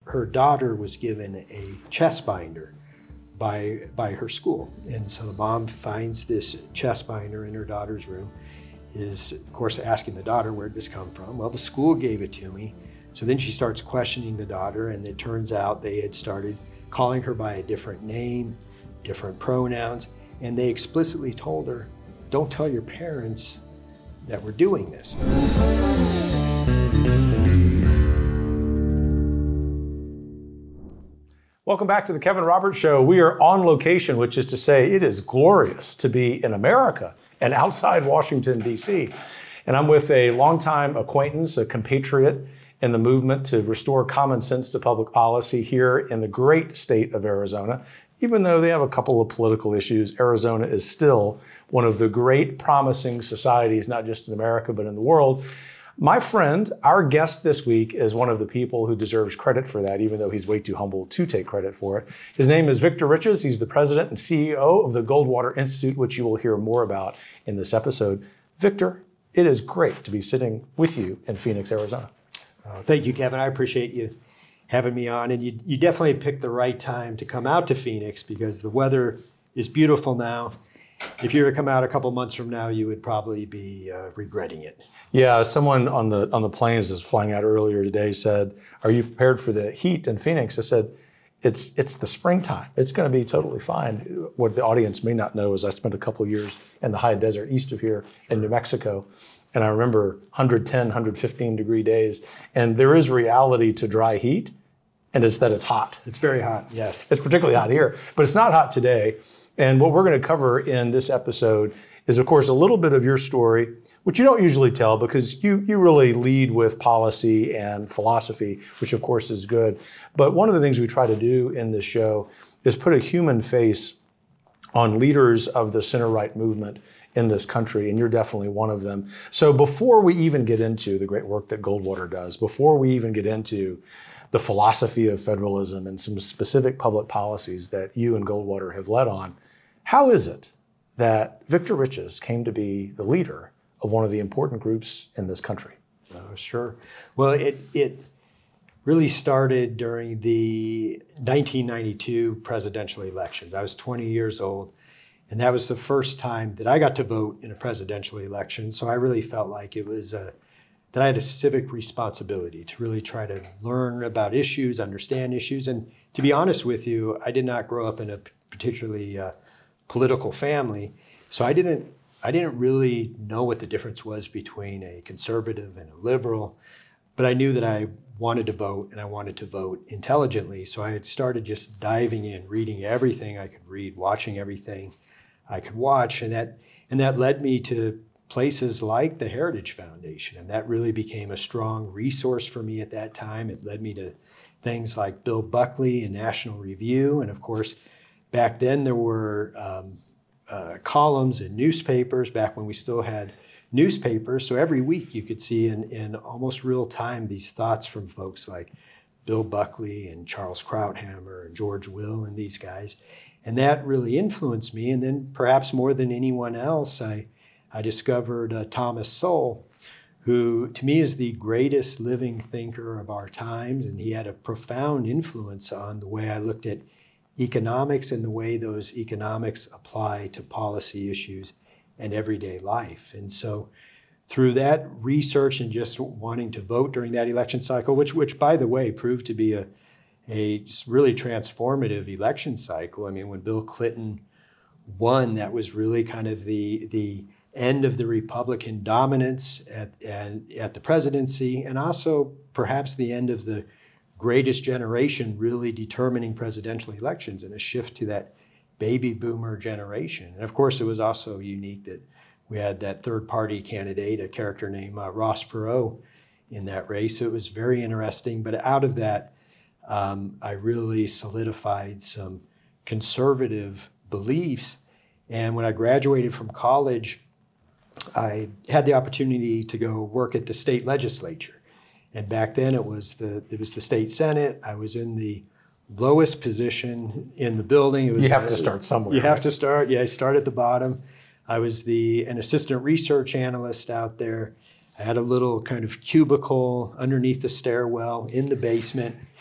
her daughter was given a chest binder by her school. And so the mom finds this chest binder in her daughter's room, is of course asking the daughter, where'd this come from? Well, the school gave it to me. So then she starts questioning the daughter, and it turns out they had started calling her by a different name, different pronouns, and they explicitly told her, don't tell your parents that we're doing this. Welcome back to the Kevin Roberts Show. We are on location, which is to say it is glorious to be in America and outside Washington, D.C. And I'm with a longtime acquaintance, a compatriot in the movement to restore common sense to public policy here in the great state of Arizona. Even though they have a couple of political issues, Arizona is still one of the great promising societies, not just in America, but in the world. My friend, our guest this week, is one of the people who deserves credit for that, even though he's way too humble to take credit for it. His name is Victor Riches. He's the president and CEO of the Goldwater Institute, which you will hear more about in this episode. Victor, it is great to be sitting with you in Phoenix, Arizona. Thank you, Kevin. I appreciate you having me on. And you definitely picked the right time to come out to Phoenix because the weather is beautiful now. If you were to come out a couple months from now, you would probably be regretting it. Yeah, someone on the planes that's flying out earlier today said, "Are you prepared for the heat in Phoenix?" I said, "It's the springtime. It's going to be totally fine." What the audience may not know is I spent a couple of years in the high desert east of here in New Mexico, and I remember 110, 115 degree days. And there is reality to dry heat, and it's that it's hot. It's very hot, yes. It's particularly hot here, but it's not hot today. And what we're going to cover in this episode is, of course, a little bit of your story, which you don't usually tell because you really lead with policy and philosophy, which of course is good. But one of the things we try to do in this show is put a human face on leaders of the center-right movement in this country, and you're definitely one of them. So before we even get into the great work that Goldwater does, before we even get into the philosophy of federalism and some specific public policies that you and Goldwater have led on, how is it that Victor Riches came to be the leader of one of the important groups in this country? Sure. Well, it really started during the 1992 presidential elections. I was 20 years old, and that was the first time that I got to vote in a presidential election. So I really felt like it was that I had a civic responsibility to really try to learn about issues, understand issues. And to be honest with you, I did not grow up in a particularly political family, so I didn't really know what the difference was between a conservative and a liberal, but I knew that I wanted to vote, and I wanted to vote intelligently. So I had started just diving in, reading everything I could read, watching everything I could watch, and that led me to places like the Heritage Foundation, and that really became a strong resource for me at that time. It led me to things like Bill Buckley and National Review, and of course, back then there were columns in newspapers, back when we still had newspapers. So every week you could see in almost real time these thoughts from folks like Bill Buckley and Charles Krauthammer and George Will and these guys. And that really influenced me. And then perhaps more than anyone else, I discovered Thomas Sowell, who to me is the greatest living thinker of our times. And he had a profound influence on the way I looked at economics and the way those economics apply to policy issues and everyday life. And so through that research and just wanting to vote during that election cycle, which by the way, proved to be a just really transformative election cycle. I mean, when Bill Clinton won, that was really kind of the end of the Republican dominance at the presidency, and also perhaps the end of the greatest generation really determining presidential elections and a shift to that baby boomer generation. And of course, it was also unique that we had that third party candidate, a character named Ross Perot in that race. So it was very interesting. But out of that, I really solidified some conservative beliefs. And when I graduated from college, I had the opportunity to go work at the state legislature. And back then it was the state senate. I was in the lowest position in the building. It was, you have to start somewhere. You have to start. Yeah, I start at the bottom. I was an assistant research analyst out there. I had a little kind of cubicle underneath the stairwell in the basement.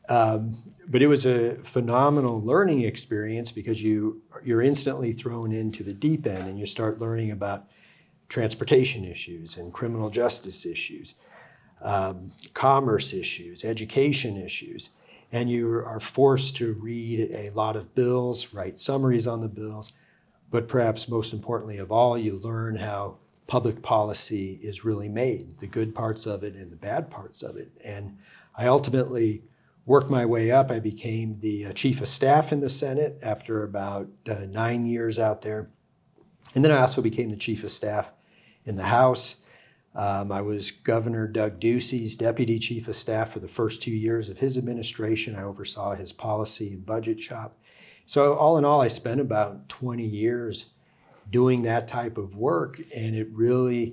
But it was a phenomenal learning experience because you're instantly thrown into the deep end and you start learning about transportation issues and criminal justice issues, commerce issues, education issues. And you are forced to read a lot of bills, write summaries on the bills, but perhaps most importantly of all, you learn how public policy is really made, the good parts of it and the bad parts of it. And I ultimately worked my way up. I became the chief of staff in the Senate after about 9 years out there. And then I also became the chief of staff in the House. I was Governor Doug Ducey's deputy chief of staff for the first 2 years of his administration. I oversaw his policy and budget shop. So all in all, I spent about 20 years doing that type of work, and it really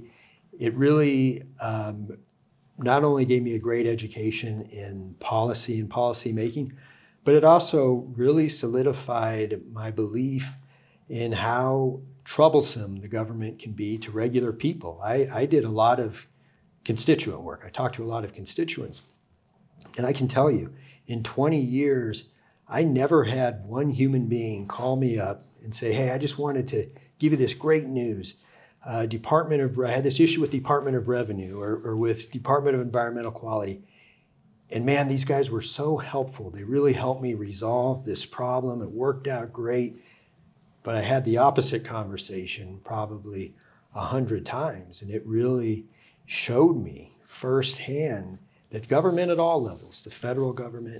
not only gave me a great education in policy and policy making, but it also really solidified my belief in how troublesome the government can be to regular people. I did a lot of constituent work. I talked to a lot of constituents. And I can tell you, in 20 years, I never had one human being call me up and say, hey, I just wanted to give you this great news. I had this issue with Department of Revenue or with Department of Environmental Quality. And man, these guys were so helpful. They really helped me resolve this problem. It worked out great. But I had the opposite conversation probably 100 times. And it really showed me firsthand that government at all levels, the federal government,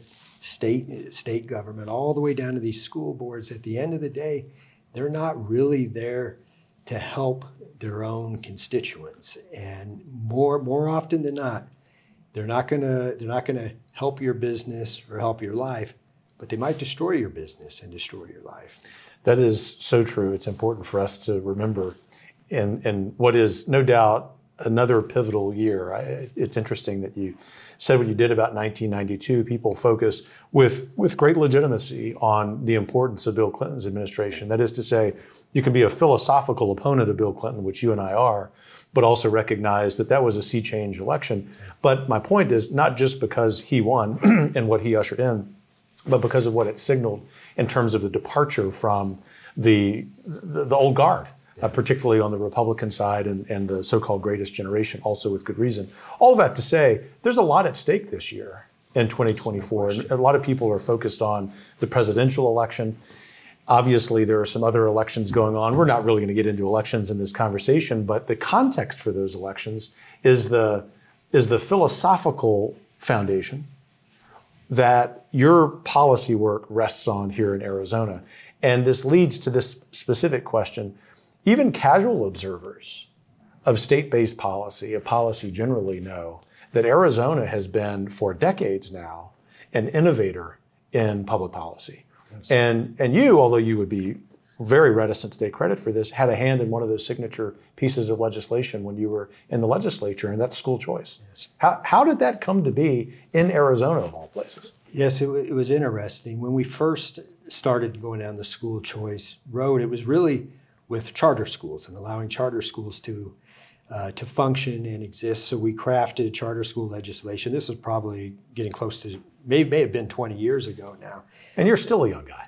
state government, all the way down to these school boards, at the end of the day, they're not really there to help their own constituents. And more often than not, they're not gonna help your business or help your life, but they might destroy your business and destroy your life. That is so true. It's important for us to remember in what is no doubt another pivotal year. It's interesting that you said what you did about 1992. People focus with great legitimacy on the importance of Bill Clinton's administration. That is to say, you can be a philosophical opponent of Bill Clinton, which you and I are, but also recognize that that was a sea change election. But my point is not just because he won and what he ushered in, but because of what it signaled in terms of the departure from the old guard, particularly on the Republican side and the so-called greatest generation, also with good reason. All of that to say, there's a lot at stake this year in 2024. And a lot of people are focused on the presidential election. Obviously, there are some other elections going on. We're not really going to get into elections in this conversation, but the context for those elections is the philosophical foundation that your policy work rests on here in Arizona. And this leads to this specific question. Even casual observers of state-based policy, of policy generally, know that Arizona has been, for decades now, an innovator in public policy. And you, although you would be very reticent to take credit for this, had a hand in one of those signature pieces of legislation when you were in the legislature, and that's school choice. Yes. How did that come to be in Arizona, of all places? Yes, it was interesting. When we first started going down the school choice road, it was really with charter schools and allowing charter schools to function and exist. So we crafted charter school legislation. This is probably getting close to, may have been 20 years ago now. And you're still a young guy.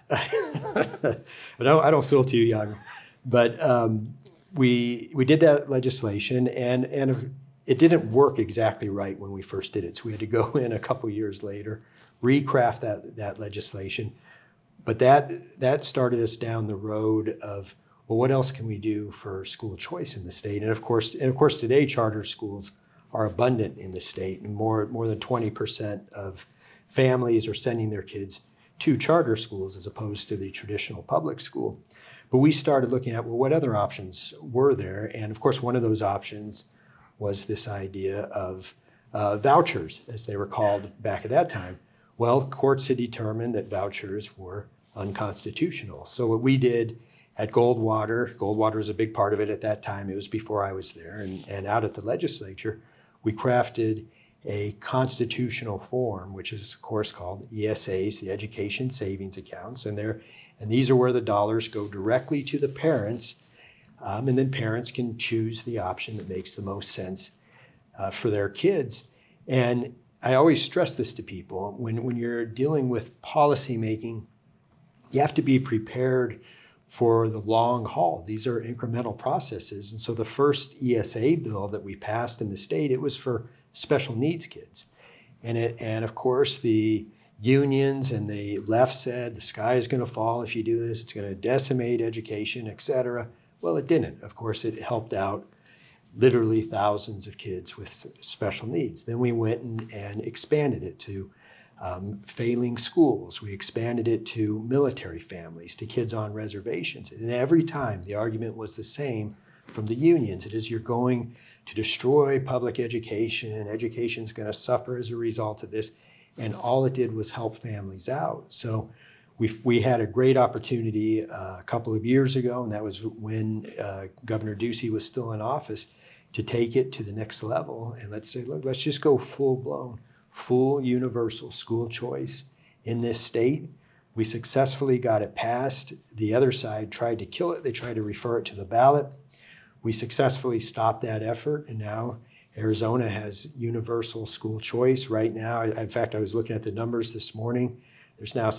I don't feel too young. But we did that legislation, and it didn't work exactly right when we first did it. So we had to go in a couple years later, recraft that legislation. But that started us down the road of, well, what else can we do for school choice in the state? And of course, today charter schools are abundant in the state, and more than 20% of families are sending their kids to charter schools as opposed to the traditional public school. But we started looking at, well, what other options were there? And of course, one of those options was this idea of vouchers, as they were called back at that time. Well, courts had determined that vouchers were unconstitutional. So what we did at Goldwater was a big part of it at that time. It was before I was there. And out at the legislature, we crafted a constitutional form, which is, of course, called ESAs, the Education Savings Accounts. And these are where the dollars go directly to the parents. And then parents can choose the option that makes the most sense for their kids. And I always stress this to people. When you're dealing with policy making, you have to be prepared for the long haul. These are incremental processes. And so the first ESA bill that we passed in the state, it was for special needs kids. And of course, the unions and the left said the sky is going to fall if you do this. It's going to decimate education, et cetera. Well, it didn't. Of course, it helped out literally thousands of kids with special needs. Then we went and expanded it to failing schools. We expanded it to military families, to kids on reservations. And every time the argument was the same from the unions. It is, you're going to destroy public education. Education's going to suffer as a result of this. And all it did was help families out. So we had a great opportunity a couple of years ago, and that was when Governor Ducey was still in office, to take it to the next level. And let's say, look, let's just go full-blown, full universal school choice in this state. We successfully got it passed. The other side tried to kill it. They tried to refer it to the ballot. We successfully stopped that effort, and now Arizona has universal school choice right now. In fact, I was looking at the numbers this morning. There's now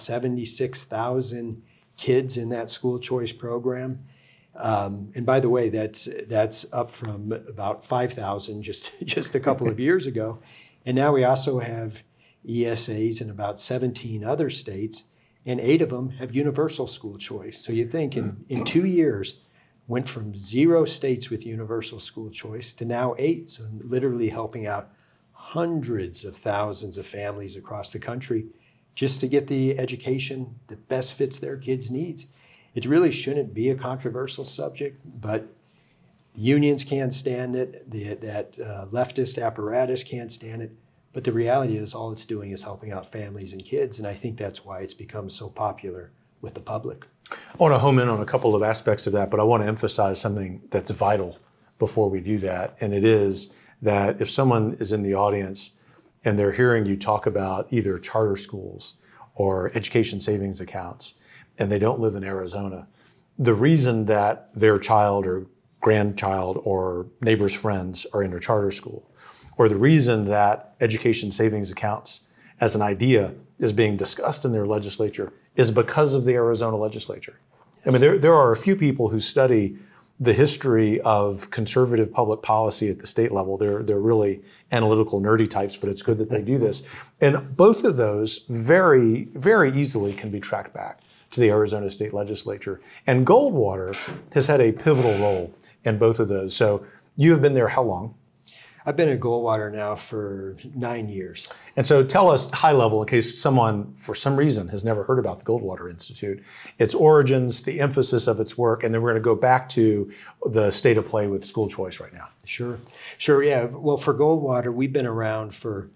76,000 kids in that school choice program. And by the way, that's up from about 5,000 just a couple of years ago. And now we also have ESAs in about 17 other states, and 8 of them have universal school choice. So you think in 2 years, went from 0 states with universal school choice to now 8, so literally helping out hundreds of thousands of families across the country just to get the education that best fits their kids' needs. It really shouldn't be a controversial subject, but unions can't stand it, that leftist apparatus can't stand it, but the reality is all it's doing is helping out families and kids, and I think that's why it's become so popular with the public. I want to home in on a couple of aspects of that, but I want to emphasize something that's vital before we do that. And it is that if someone is in the audience and they're hearing you talk about either charter schools or education savings accounts, and they don't live in Arizona, the reason that their child or grandchild or neighbor's friends are in a charter school, or the reason that education savings accounts as an idea is being discussed in their legislature is because of the Arizona legislature. I mean, there are a few people who study the history of conservative public policy at the state level. They're really analytical, nerdy types, but it's good that they do this. And both of those very, very easily can be tracked back to the Arizona state legislature. And Goldwater has had a pivotal role in both of those. So you have been there how long? I've been at Goldwater now for 9 years. And so tell us high level, in case someone, for some reason, has never heard about the Goldwater Institute, its origins, the emphasis of its work, and then we're going to go back to the state of play with school choice right now. Sure, yeah. Well, for Goldwater, we've been around for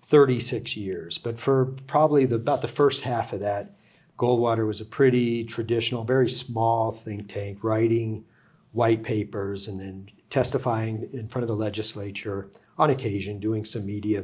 36 years, but for probably about the first half of that, Goldwater was a pretty traditional, very small think tank, writing white papers and then testifying in front of the legislature on occasion, doing some media,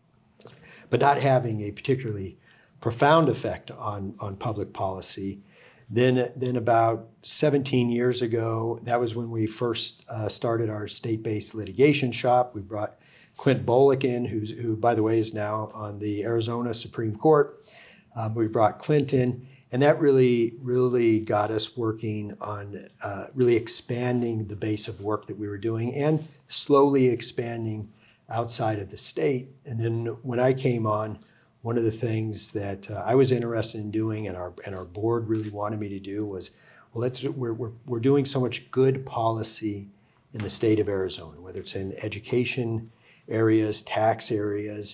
but not having a particularly profound effect on public policy. Then about 17 years ago, that was when we first started our state-based litigation shop. We brought Clint Bolick in, who, by the way, is now on the Arizona Supreme Court. We brought Clint in, and that really got us working on really expanding the base of work that we were doing and slowly expanding outside of the state. And then when I came on, one of the things that I was interested in doing and our board really wanted me to do was, well, we're doing so much good policy in the state of Arizona, whether it's in education areas, tax areas.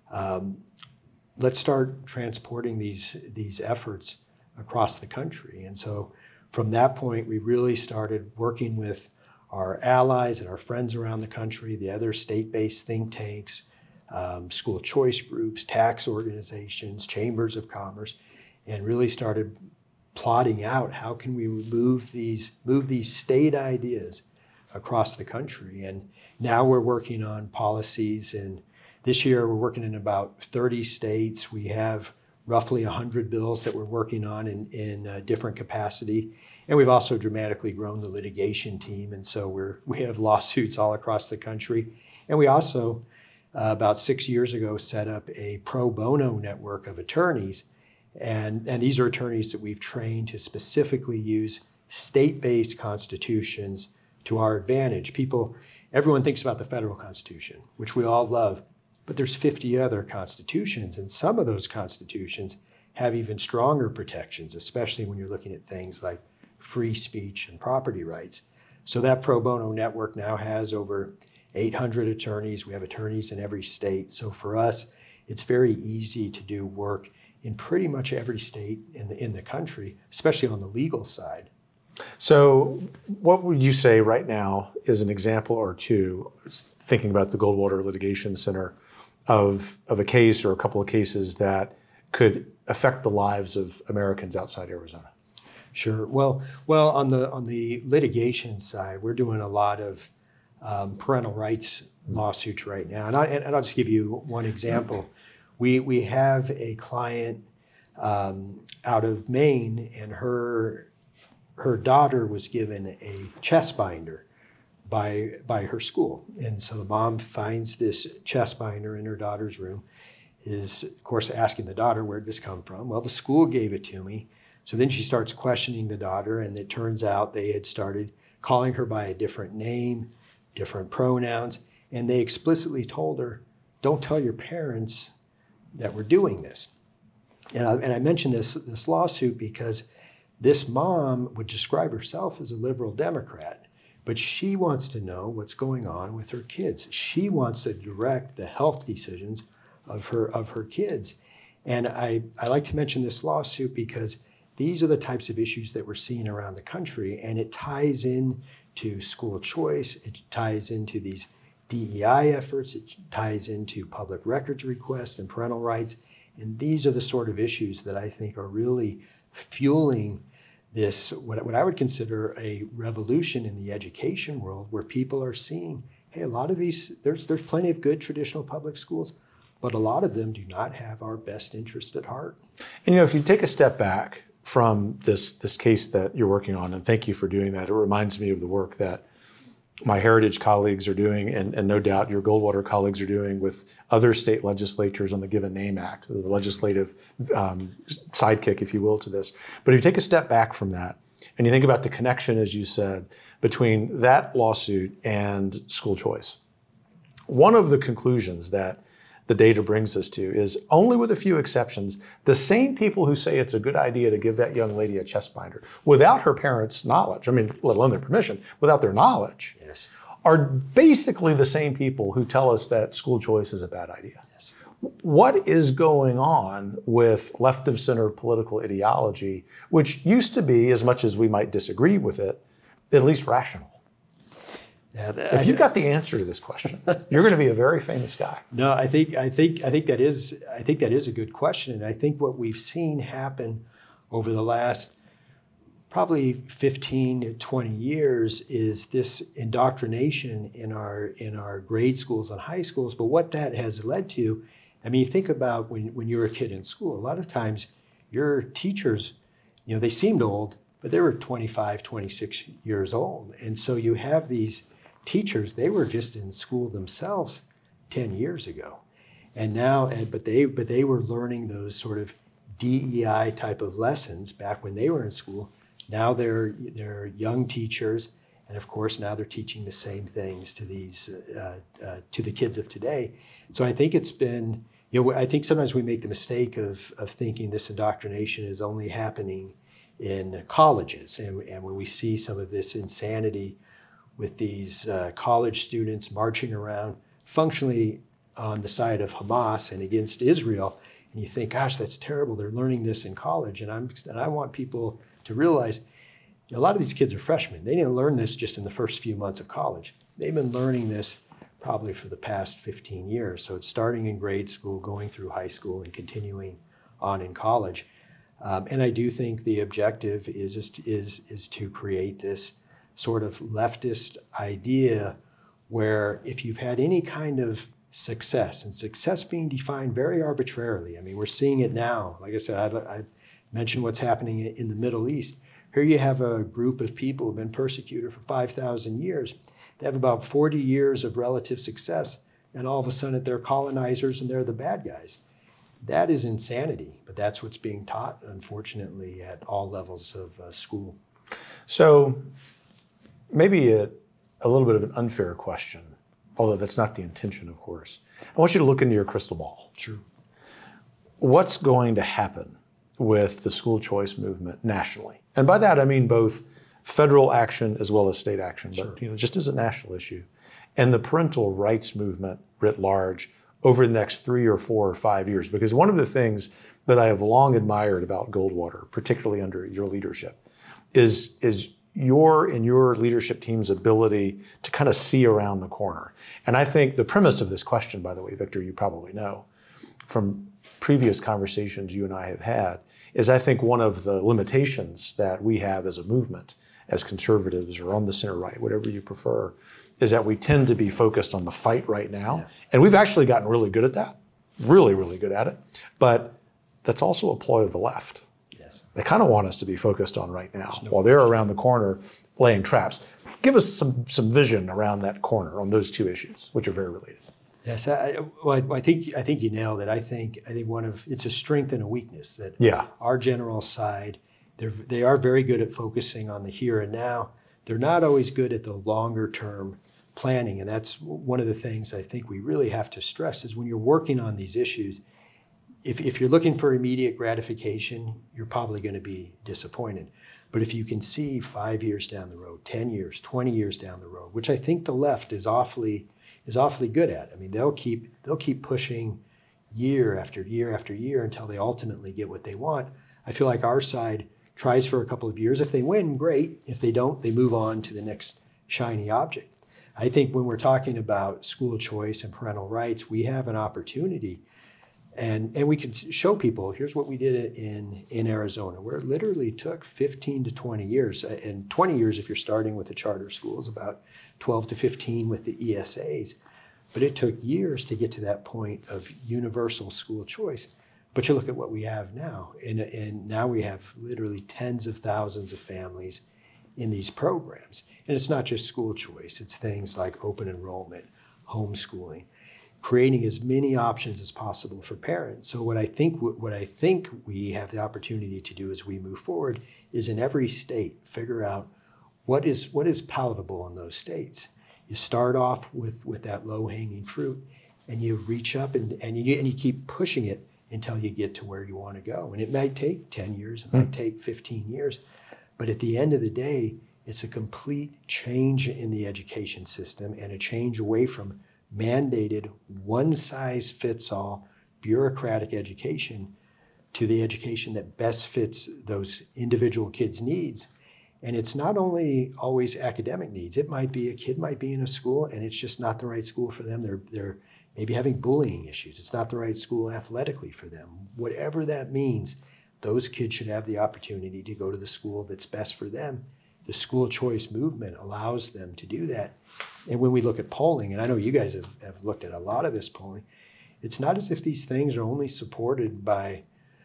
Let's start transporting these efforts across the country. And so from that point, we really started working with our allies and our friends around the country, the other state-based think tanks, school choice groups, tax organizations, chambers of commerce, and really started plotting out how can we move these state ideas across the country. And now we're working on policies, and this year we're working in about 30 states. We have roughly 100 bills that we're working on in different capacity. And we've also dramatically grown the litigation team. And so we have lawsuits all across the country. And we also about 6 years ago, set up a pro bono network of attorneys. And these are attorneys that we've trained to specifically use state-based constitutions to our advantage. Everyone thinks about the federal constitution, which we all love, but there's 50 other constitutions, and some of those constitutions have even stronger protections, especially when you're looking at things like free speech and property rights. So that pro bono network now has over 800 attorneys. We have attorneys in every state. So for us, it's very easy to do work in pretty much every state in the country, especially on the legal side. So what would you say right now is an example or two, thinking about the Goldwater Litigation Center, of a case or a couple of cases that could affect the lives of Americans outside Arizona? Sure. Well, on the litigation side, we're doing a lot of parental rights lawsuits right now, and I'll just give you one example. We have a client out of Maine, and her daughter was given a chest binder by her school, and so the mom finds this chest binder in her daughter's room. Is of course asking the daughter, where'd this come from? Well, the school gave it to me. So then she starts questioning the daughter, and it turns out they had started calling her by a different name, different pronouns, and they explicitly told her, don't tell your parents that we're doing this. And I mention this lawsuit because this mom would describe herself as a liberal Democrat, but she wants to know what's going on with her kids. She wants to direct the health decisions of her kids. And I like to mention this lawsuit because these are the types of issues that we're seeing around the country, and it ties in to school choice, it ties into these DEI efforts, it ties into public records requests and parental rights, and these are the sort of issues that I think are really fueling this, what I would consider a revolution in the education world, where people are seeing, hey, a lot of these, there's plenty of good traditional public schools, but a lot of them do not have our best interest at heart. And if you take a step back from this case that you're working on, and thank you for doing that. It reminds me of the work that my Heritage colleagues are doing, and no doubt your Goldwater colleagues are doing with other state legislatures on the Given Name Act, the legislative sidekick, if you will, to this. But if you take a step back from that, and you think about the connection, as you said, between that lawsuit and school choice, one of the conclusions that the data brings us to is, only with a few exceptions, the same people who say it's a good idea to give that young lady a chest binder without her parents' knowledge, let alone their permission, without their knowledge, Yes. are basically the same people who tell us that school choice is a bad idea. Yes. What is going on with left of center political ideology, which used to be, as much as we might disagree with it, at least rational? Yeah, If you've got the answer to this question, you're going to be a very famous guy. No, I think that is a good question, and I think what we've seen happen over the last probably 15 to 20 years is this indoctrination in our grade schools and high schools. But what that has led to, I mean, you think about when you were a kid in school. A lot of times, your teachers, they seemed old, but they were 25, 26 years old, and so you have these teachers, they were just in school themselves 10 years ago. And now, but they were learning those sort of DEI type of lessons back when they were in school. Now they're young teachers, and of course now they're teaching the same things to these to the kids of today. So I think it's been, I think sometimes we make the mistake of thinking this indoctrination is only happening in colleges, and when we see some of this insanity with these college students marching around functionally on the side of Hamas and against Israel, and you think, gosh, that's terrible. They're learning this in college, and I want people to realize a lot of these kids are freshmen. They didn't learn this just in the first few months of college. They've been learning this probably for the past 15 years. So it's starting in grade school, going through high school, and continuing on in college. And I do think the objective is to create this sort of leftist idea where if you've had any kind of success, and success being defined very arbitrarily, I mean, we're seeing it now. Like I said, I mentioned what's happening in the Middle East. Here you have a group of people who've been persecuted for 5,000 years. They have about 40 years of relative success. and all of a sudden they're colonizers and they're the bad guys. That is insanity, but that's what's being taught, unfortunately, at all levels of school. So maybe a little bit of an unfair question, although that's not the intention, of course. I want you to look into your crystal ball. True. What's going to happen with the school choice movement nationally? And by that, I mean both federal action as well as state action, but just as a national issue. And the parental rights movement writ large over the next 3 or 4 or 5 years. Because one of the things that I have long admired about Goldwater, particularly under your leadership, is your and your leadership team's ability to kind of see around the corner. And I think the premise of this question, by the way, Victor, you probably know from previous conversations you and I have had, is I think one of the limitations that we have as a movement, as conservatives or on the center right, whatever you prefer, is that we tend to be focused on the fight right now. Yeah. And we've actually gotten really good at that, really, really good at it. But that's also a ploy of the left. Yes. They kind of want us to be focused on right now while they're around the corner laying traps. Give us some vision around that corner on those two issues, which are very related. Yes, I think you nailed it. I think it's a strength and a weakness that our general side, they are very good at focusing on the here and now. They're not always good at the longer term planning, and that's one of the things I think we really have to stress is when you're working on these issues, if you're looking for immediate gratification, you're probably going to be disappointed. But if you can see 5 years down the road, 10 years, 20 years down the road, which I think the left is awfully good at. I mean, they'll keep pushing year after year after year until they ultimately get what they want. I feel like our side tries for a couple of years. If they win, great. If they don't, they move on to the next shiny object. I think when we're talking about school choice and parental rights, we have an opportunity, and we can show people, here's what we did in Arizona, where it literally took 15 to 20 years. And 20 years if you're starting with the charter schools, about 12 to 15 with the ESAs. But it took years to get to that point of universal school choice. But you look at what we have now, and now we have literally tens of thousands of families in these programs. And it's not just school choice, it's things like open enrollment, homeschooling, creating as many options as possible for parents. So what I think we have the opportunity to do as we move forward is in every state, figure out what is palatable in those states. You start off with that low-hanging fruit, and you reach up and you keep pushing it until you get to where you want to go. And it might take 10 years, it might take 15 years, but at the end of the day, it's a complete change in the education system and a change away from mandated one-size-fits-all bureaucratic education to the education that best fits those individual kids' needs. And it's not only always academic needs. It might be a kid might be in a school and it's just not the right school for them. They're maybe having bullying issues. It's not the right school athletically for them. Whatever that means, those kids should have the opportunity to go to the school that's best for them. The school choice movement allows them to do that. And when we look at polling, and I know you guys have looked at a lot of this polling, it's not as if these things are only supported by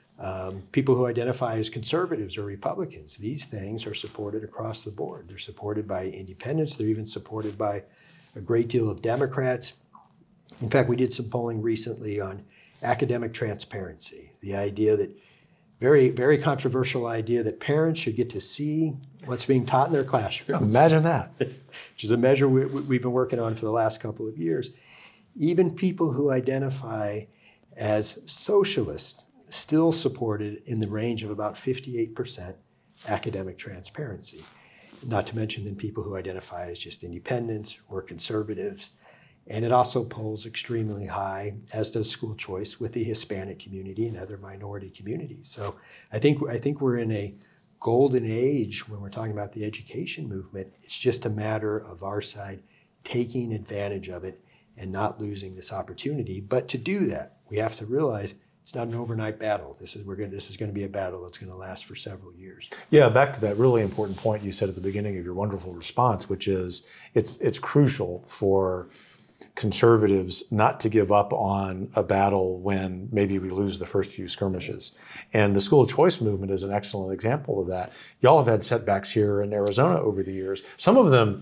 people who identify as conservatives or Republicans. These things are supported across the board. They're supported by independents. They're even supported by a great deal of Democrats. In fact, we did some polling recently on academic transparency, the idea that very, very controversial idea that parents should get to see what's being taught in their classrooms. Imagine that. Which is a measure we've been working on for the last couple of years. Even people who identify as socialist still supported in the range of about 58% academic transparency. Not to mention then people who identify as just independents or conservatives. And it also polls extremely high, as does school choice, with the Hispanic community and other minority communities. So I think we're in a golden age when we're talking about the education movement. It's just a matter of our side taking advantage of it and not losing this opportunity. But to do that, we have to realize it's not an overnight battle. This is going to be a battle that's going to last for several years. Yeah, back to that really important point you said at the beginning of your wonderful response, which is it's crucial for conservatives not to give up on a battle when maybe we lose the first few skirmishes. And the school choice movement is an excellent example of that. Y'all have had setbacks here in Arizona over the years. Some of them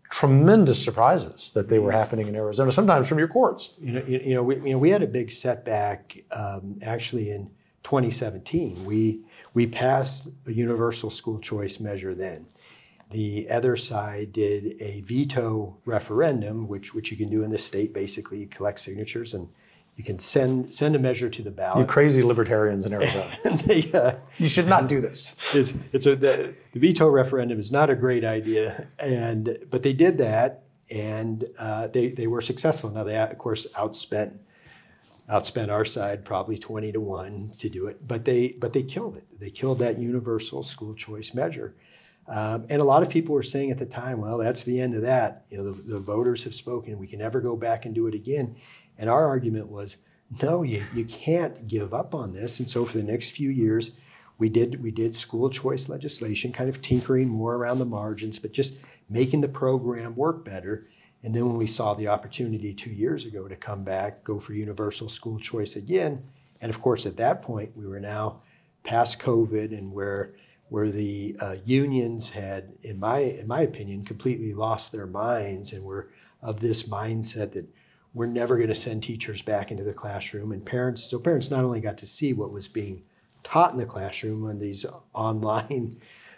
tremendous surprises that they were happening in Arizona, sometimes from your courts. We had a big setback actually in 2017. We passed a universal school choice measure then. The other side did a veto referendum, which you can do in the state. Basically, you collect signatures and you can send a measure to the ballot. You crazy libertarians in Arizona. You should not do this. The veto referendum is not a great idea, but they did that, and they were successful. Now they of course outspent our side probably 20-1 to do it, but they killed it. They killed that universal school choice measure. And a lot of people were saying at the time, well, that's the end of that. The voters have spoken. We can never go back and do it again. And our argument was, no, you can't give up on this. And so for the next few years, we did school choice legislation, kind of tinkering more around the margins, but just making the program work better. And then when we saw the opportunity 2 years ago to come back, go for universal school choice again, and of course at that point we were now past COVID, and where the unions had, in my opinion, completely lost their minds and were of this mindset that we're never going to send teachers back into the classroom. And parents not only got to see what was being taught in the classroom on these online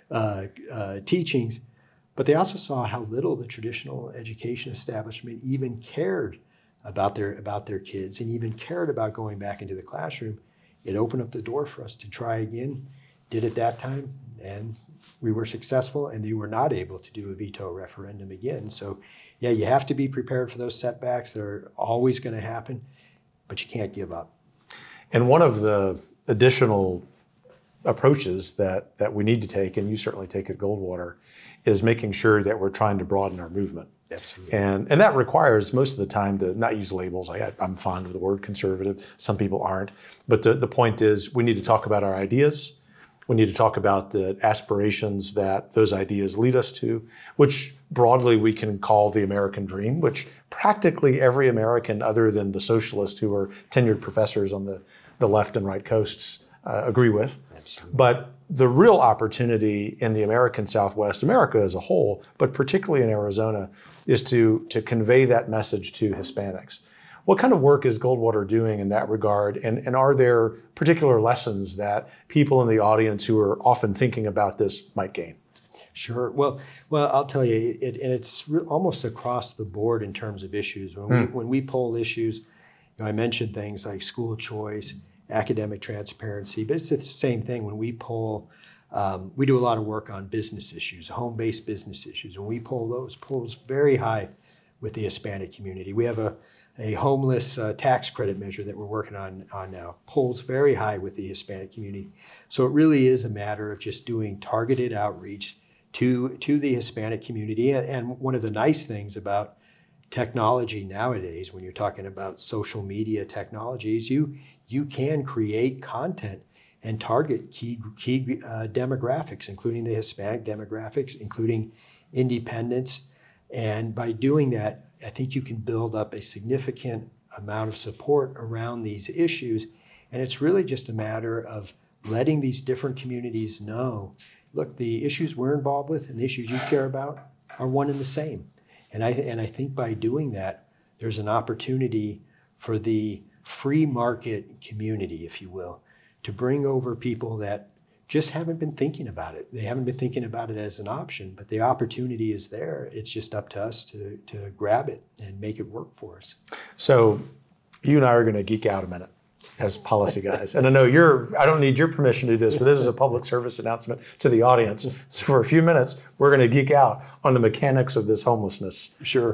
teachings, but they also saw how little the traditional education establishment even cared about their kids and even cared about going back into the classroom. It opened up the door for us to try again. Did it that time, and we were successful, and they were not able to do a veto referendum again. So yeah, you have to be prepared for those setbacks. They're always going to happen, but you can't give up. And one of the additional approaches that we need to take, and you certainly take at Goldwater, is making sure that we're trying to broaden our movement. Absolutely. And that requires most of the time to not use labels. I'm fond of the word conservative. Some people aren't. But the point is we need to talk about our ideas. We need to talk about the aspirations that those ideas lead us to, which broadly we can call the American dream, which practically every American other than the socialists who are tenured professors on the left and right coasts agree with. Absolutely. But the real opportunity in the American Southwest, America as a whole, but particularly in Arizona, is to convey that message to Hispanics. What kind of work is Goldwater doing in that regard? And are there particular lessons that people in the audience who are often thinking about this might gain? Sure. Well, I'll tell you, it's almost across the board in terms of issues. When we poll issues, I mentioned things like school choice, academic transparency, but it's the same thing when we poll. We do a lot of work on business issues, home-based business issues. When we poll those, polls very high with the Hispanic community. We have a homeless tax credit measure that we're working on now, polls very high with the Hispanic community. So it really is a matter of just doing targeted outreach to the Hispanic community. And one of the nice things about technology nowadays, when you're talking about social media technologies, you can create content and target key demographics, including the Hispanic demographics, including independents. And by doing that, I think you can build up a significant amount of support around these issues. And it's really just a matter of letting these different communities know, look, the issues we're involved with and the issues you care about are one and the same. And I think by doing that, there's an opportunity for the free market community, if you will, to bring over people that just haven't been thinking about it. They haven't been thinking about it as an option, but the opportunity is there. It's just up to us to grab it and make it work for us. So you and I are going to geek out a minute as policy guys. And I know I don't need your permission to do this, but this is a public service announcement to the audience. So for a few minutes, we're going to geek out on the mechanics of this homelessness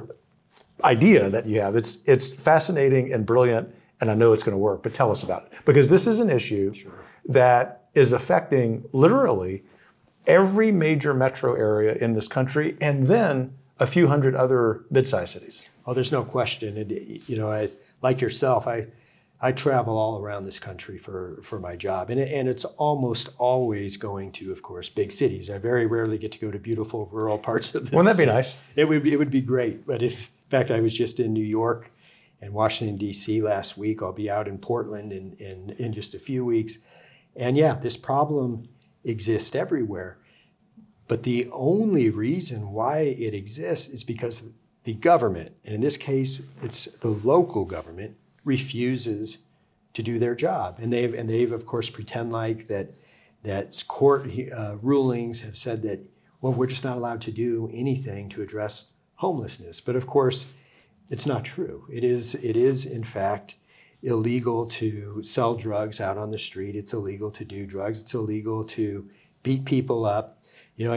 idea that you have. It's fascinating and brilliant, and I know it's going to work, but tell us about it. Because this is an issue that is affecting literally every major metro area in this country, and then a few hundred other mid-sized cities. Oh, there's no question. And, like yourself, I travel all around this country for my job, and it's almost always going to, of course, big cities. I very rarely get to go to beautiful rural parts of this. Wouldn't that be nice? It would be great. But in fact, I was just in New York and Washington, D.C. last week. I'll be out in Portland in just a few weeks. And yeah, this problem exists everywhere. But the only reason why it exists is because the government, and in this case, it's the local government, refuses to do their job. And they've of course pretend like that court rulings have said that, well, we're just not allowed to do anything to address homelessness. But of course, it's not true. It is in fact illegal to sell drugs out on the street. It's illegal to do drugs. It's illegal to beat people up. You know,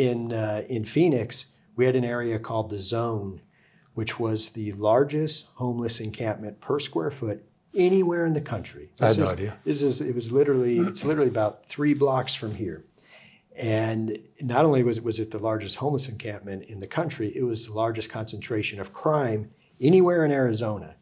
in Phoenix, we had an area called the Zone, which was the largest homeless encampment per square foot anywhere in the country. I had no idea. It's literally about 3 blocks from here. And not only was it the largest homeless encampment in the country, it was the largest concentration of crime anywhere in Arizona.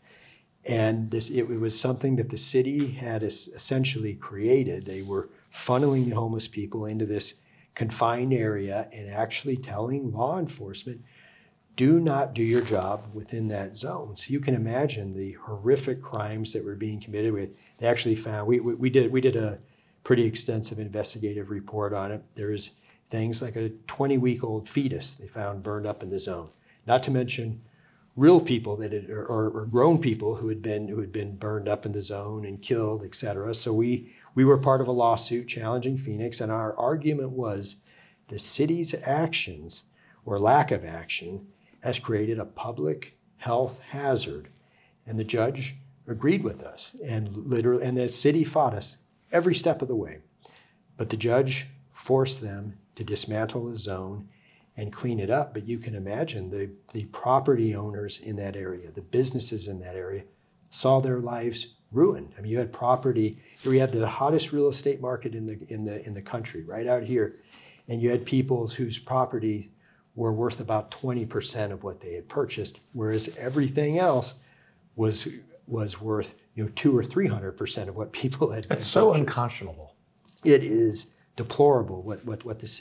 And it was something that the city had essentially created. They were funneling the homeless people into this confined area and actually telling law enforcement, do not do your job within that zone. So you can imagine the horrific crimes that were being committed with. They actually found, we did a pretty extensive investigative report on it. There's things like a 20-week-old fetus they found burned up in the zone. Not to mention real people or grown people who had been burned up in the zone and killed, et cetera. So we were part of a lawsuit challenging Phoenix, and our argument was the city's actions or lack of action has created a public health hazard. And the judge agreed with us, and the city fought us every step of the way. But the judge forced them to dismantle the zone and clean it up. But you can imagine the property owners in that area, the businesses in that area, saw their lives ruined. I mean, you had property. We had the hottest real estate market in the country, right out here, and you had people whose property were worth about 20% of what they had purchased, whereas everything else was worth 200 or 300% of what people had. It's so unconscionable. It is deplorable what the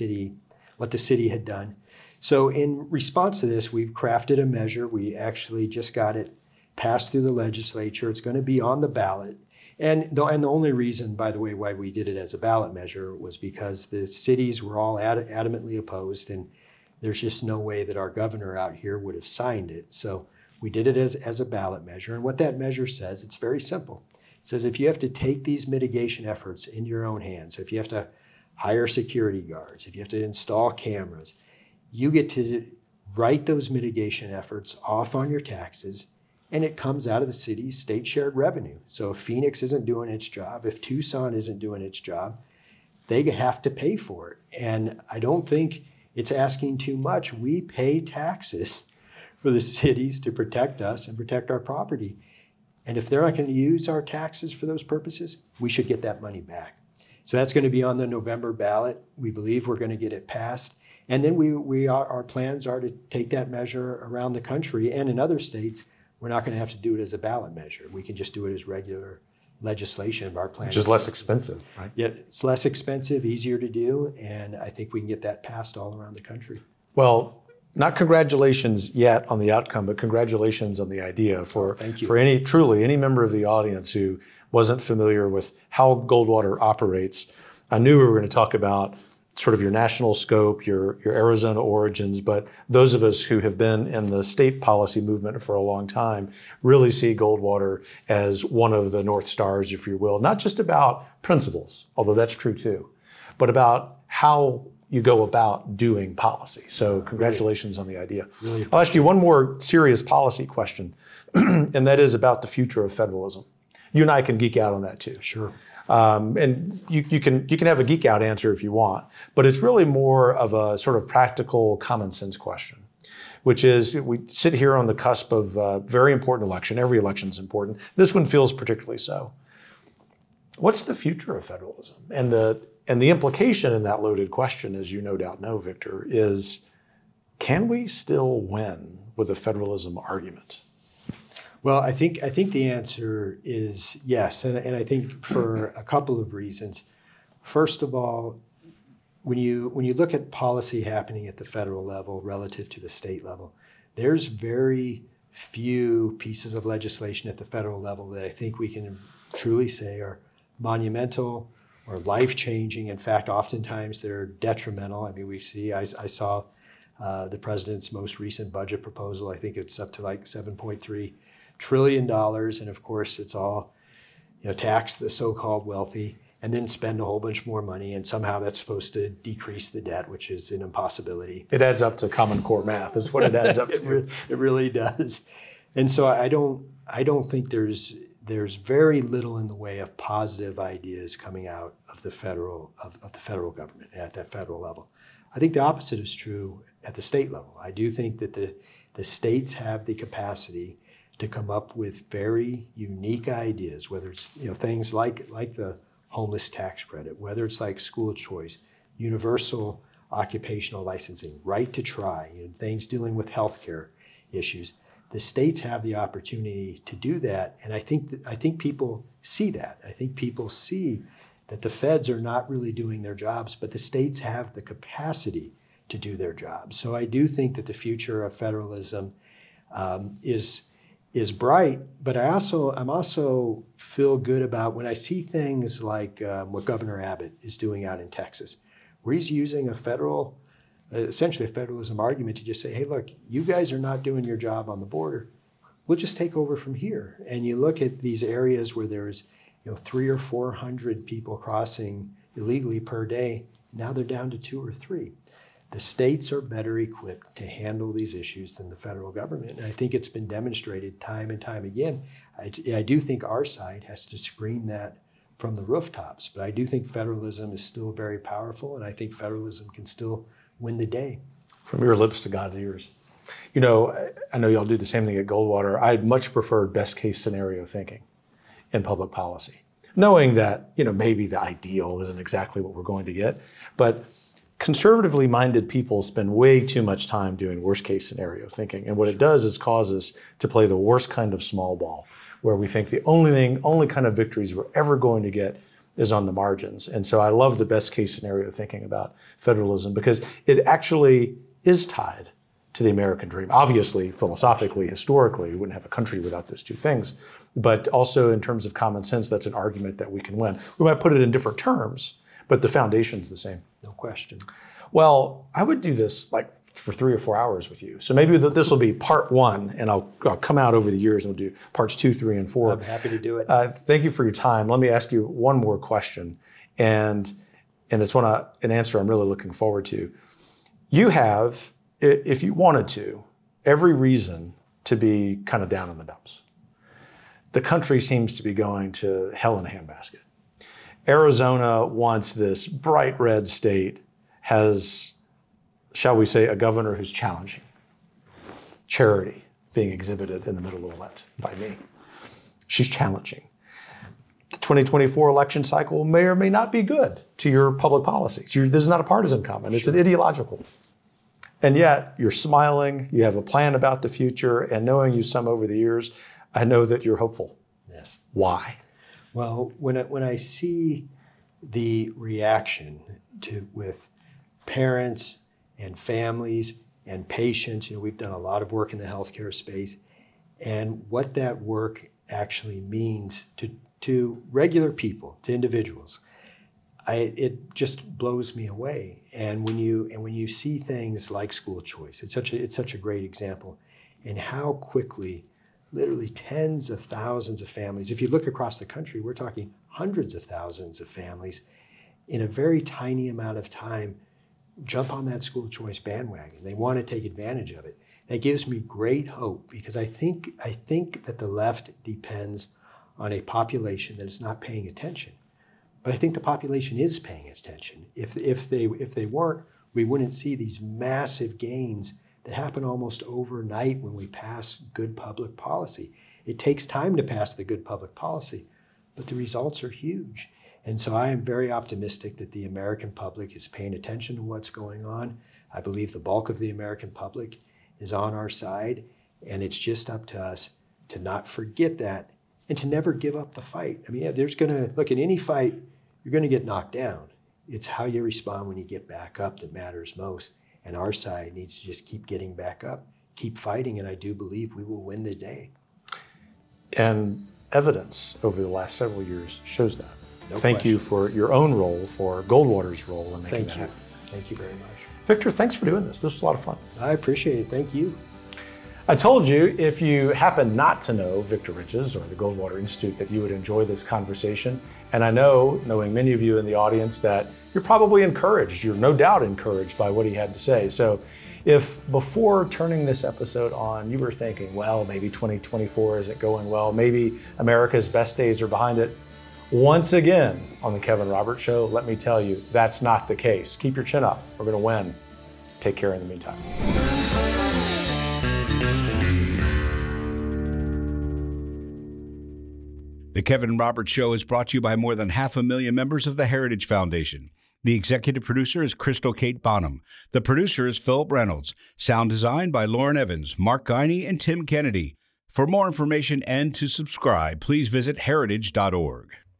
city had done. So in response to this, we've crafted a measure. We actually just got it passed through the legislature. It's going to be on the ballot. And the only reason, by the way, why we did it as a ballot measure was because the cities were all adamantly opposed, and there's just no way that our governor out here would have signed it. So we did it as a ballot measure. And what that measure says, it's very simple. It says if you have to take these mitigation efforts into your own hands, so if you have to hire security guards, if you have to install cameras, you get to write those mitigation efforts off on your taxes, and it comes out of the city's state shared revenue. So if Phoenix isn't doing its job, if Tucson isn't doing its job, they have to pay for it. And I don't think it's asking too much. We pay taxes for the cities to protect us and protect our property. And if they're not going to use our taxes for those purposes, we should get that money back. So that's going to be on the November ballot. We believe we're going to get it passed. And then our plans are to take that measure around the country and in other states. We're not going to have to do it as a ballot measure. We can just do it as regular legislation. Our plan Which is less expensive, right? Yeah, it's less expensive, easier to do, and I think we can get that passed all around the country. Well, not congratulations yet on the outcome, but congratulations on the idea for any member of the audience who wasn't familiar with how Goldwater operates. I knew we were going to talk about sort of your national scope, your Arizona origins, but those of us who have been in the state policy movement for a long time really see Goldwater as one of the North Stars, if you will, not just about principles, although that's true too, but about how you go about doing policy. So congratulations on the idea. Really? I'll ask you one more serious policy question, and that is about the future of federalism. You and I can geek out on that too. Sure. And you can have a geek out answer if you want, but it's really more of a sort of practical common sense question, which is we sit here on the cusp of a very important election. Every election is important. This one feels particularly so. What's the future of federalism? And the implication in that loaded question, as you no doubt know, Victor, is can we still win with a federalism argument? Well, I think the answer is yes, and I think for a couple of reasons. First of all, when you look at policy happening at the federal level relative to the state level, there's very few pieces of legislation at the federal level that I think we can truly say are monumental are life-changing. In fact, oftentimes they're detrimental. I mean, I saw the president's most recent budget proposal. I think it's up to like $7.3 trillion. And of course, it's all, tax the so-called wealthy and then spend a whole bunch more money. And somehow that's supposed to decrease the debt, which is an impossibility. It adds up to Common Core math is what it adds up to. It really does. And so I don't think there's very little in the way of positive ideas coming out of the federal government at that federal level. I think the opposite is true at the state level. I do think that the states have the capacity to come up with very unique ideas, whether it's things like the homeless tax credit, whether it's like school choice, universal occupational licensing, right to try, things dealing with healthcare issues. The states have the opportunity to do that, and I think people see that. I think people see that the feds are not really doing their jobs, but the states have the capacity to do their jobs. So I do think that the future of federalism is bright, but I'm also feel good about when I see things like what Governor Abbott is doing out in Texas, where he's using essentially a federalism argument to just say, hey, look, you guys are not doing your job on the border. We'll just take over from here. And you look at these areas where there's 300 or 400 people crossing illegally per day. Now they're down to 2 or 3. The states are better equipped to handle these issues than the federal government. And I think it's been demonstrated time and time again. I do think our side has to scream that from the rooftops, but I do think federalism is still very powerful, and I think federalism can still win the day. From your lips to God's ears. I know y'all do the same thing at Goldwater. I'd much prefer best case scenario thinking in public policy, knowing that maybe the ideal isn't exactly what we're going to get, but conservatively minded people spend way too much time doing worst case scenario thinking. And what it does is cause us to play the worst kind of small ball, where we think the only kind of victories we're ever going to get is on the margins. And so I love the best case scenario thinking about federalism because it actually is tied to the American dream. Obviously, philosophically, historically, we wouldn't have a country without those two things. But also in terms of common sense, that's an argument that we can win. We might put it in different terms, but the foundation's the same. No question. Well, I would do this like for 3 or 4 hours with you. So maybe this will be part 1, and I'll come out over the years and we'll do parts 2, 3, and 4. I'm happy to do it. Thank you for your time. Let me ask you one more question, and it's an answer I'm really looking forward to. You have, if you wanted to, every reason to be kind of down in the dumps. The country seems to be going to hell in a handbasket. Arizona, once this bright red state, has, shall we say, a governor who's challenging. Charity being exhibited in the middle of that by me. She's challenging. The 2024 election cycle may or may not be good to your public policies. This is not a partisan comment, it's an ideological. And yet you're smiling, you have a plan about the future, and knowing you some over the years, I know that you're hopeful. Yes. Why? Well, when I see the reaction with parents and families and patients, we've done a lot of work in the healthcare space, and what that work actually means to regular people, to individuals, it just blows me away. And when you see things like school choice, it's such a great example, and how quickly, literally tens of thousands of families, if you look across the country, we're talking hundreds of thousands of families in a very tiny amount of time jump on that school choice bandwagon. They want to take advantage of it. That gives me great hope, because I think that the left depends on a population that is not paying attention. But I think the population is paying attention. If they weren't, we wouldn't see these massive gains that happen almost overnight when we pass good public policy. It takes time to pass the good public policy, but the results are huge. And so I am very optimistic that the American public is paying attention to what's going on. I believe the bulk of the American public is on our side, and it's just up to us to not forget that and to never give up the fight. I mean, look, in any fight, you're going to get knocked down. It's how you respond when you get back up that matters most. And our side needs to just keep getting back up, keep fighting, and I do believe we will win the day. And evidence over the last several years shows that. Thank you for your own role, for Goldwater's role in making Thank that you. happen. Thank you very much. Victor, thanks for doing this. This was a lot of fun. I appreciate it. Thank you. I told you, if you happen not to know Victor Riches or the Goldwater Institute, that you would enjoy this conversation. And I know, knowing many of you in the audience, that you're probably encouraged. You're no doubt encouraged by what he had to say. So if before turning this episode on, you were thinking, well, maybe 2024 isn't going well, maybe America's best days are behind it, once again on the Kevin Roberts Show, let me tell you, that's not the case. Keep your chin up. We're going to win. Take care in the meantime. The Kevin Roberts Show is brought to you by more than 500,000 members of the Heritage Foundation. The executive producer is Crystal Kate Bonham. The producer is Philip Reynolds. Sound design by Lauren Evans, Mark Guiney, and Tim Kennedy. For more information and to subscribe, please visit heritage.org.